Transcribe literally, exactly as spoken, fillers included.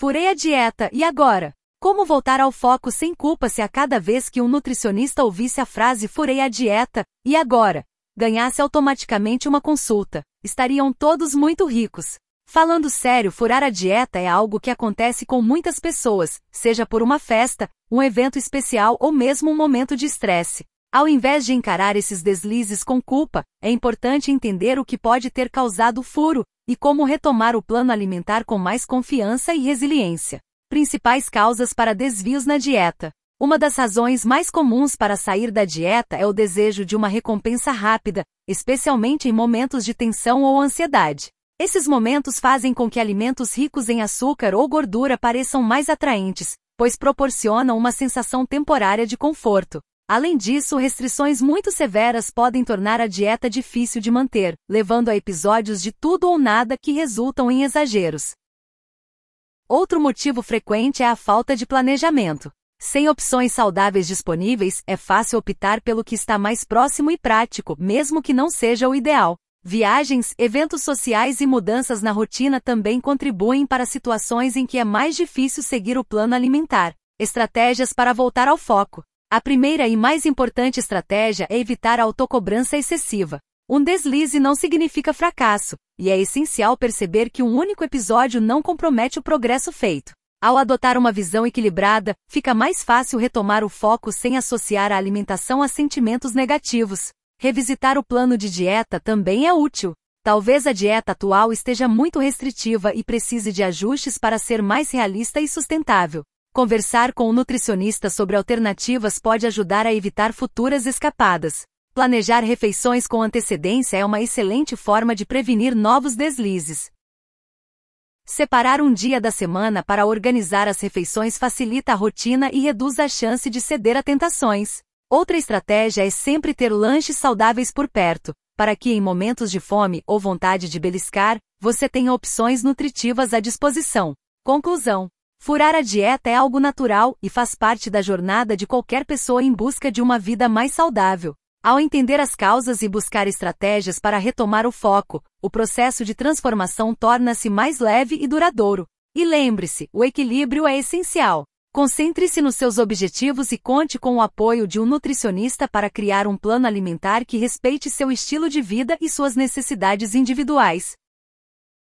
Furei a dieta, e agora? Como voltar ao foco sem culpa se a cada vez que um nutricionista ouvisse a frase furei a dieta, e agora? Ganhasse automaticamente uma consulta. Estariam todos muito ricos. Falando sério, furar a dieta é algo que acontece com muitas pessoas, seja por uma festa, um evento especial ou mesmo um momento de estresse. Ao invés de encarar esses deslizes com culpa, é importante entender o que pode ter causado o furo e como retomar o plano alimentar com mais confiança e resiliência. Principais causas para desvios na dieta. Uma das razões mais comuns para sair da dieta é o desejo de uma recompensa rápida, especialmente em momentos de tensão ou ansiedade. Esses momentos fazem com que alimentos ricos em açúcar ou gordura pareçam mais atraentes, pois proporcionam uma sensação temporária de conforto. Além disso, restrições muito severas podem tornar a dieta difícil de manter, levando a episódios de tudo ou nada que resultam em exageros. Outro motivo frequente é a falta de planejamento. Sem opções saudáveis disponíveis, é fácil optar pelo que está mais próximo e prático, mesmo que não seja o ideal. Viagens, eventos sociais e mudanças na rotina também contribuem para situações em que é mais difícil seguir o plano alimentar. Estratégias para voltar ao foco. A primeira e mais importante estratégia é evitar a autocobrança excessiva. Um deslize não significa fracasso, e é essencial perceber que um único episódio não compromete o progresso feito. Ao adotar uma visão equilibrada, fica mais fácil retomar o foco sem associar a alimentação a sentimentos negativos. Revisitar o plano de dieta também é útil. Talvez a dieta atual esteja muito restritiva e precise de ajustes para ser mais realista e sustentável. Conversar com o nutricionista sobre alternativas pode ajudar a evitar futuras escapadas. Planejar refeições com antecedência é uma excelente forma de prevenir novos deslizes. Separar um dia da semana para organizar as refeições facilita a rotina e reduz a chance de ceder a tentações. Outra estratégia é sempre ter lanches saudáveis por perto, para que em momentos de fome ou vontade de beliscar, você tenha opções nutritivas à disposição. Conclusão: furar a dieta é algo natural e faz parte da jornada de qualquer pessoa em busca de uma vida mais saudável. Ao entender as causas e buscar estratégias para retomar o foco, o processo de transformação torna-se mais leve e duradouro. E lembre-se, o equilíbrio é essencial. Concentre-se nos seus objetivos e conte com o apoio de um nutricionista para criar um plano alimentar que respeite seu estilo de vida e suas necessidades individuais.